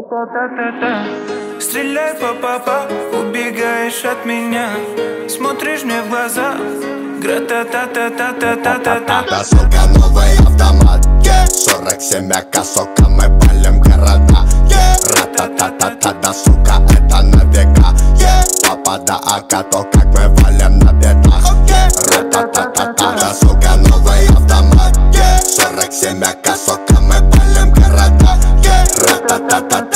Стреляй по попа, убегаешь от меня, смотришь мне в глаза. Гра-та-та-та-та-та-та-та-та. Да, сука, новый автомат, 47 АК, сука, мы палим города. Ра-та-та-та-та, да, сука, это на века. Папа да АК, то как мы валим на бедах. Ра-та-та-та-та, да, сука, новый автомат, 47 АК, сука, мы палим города. Ра-та-та-та-та.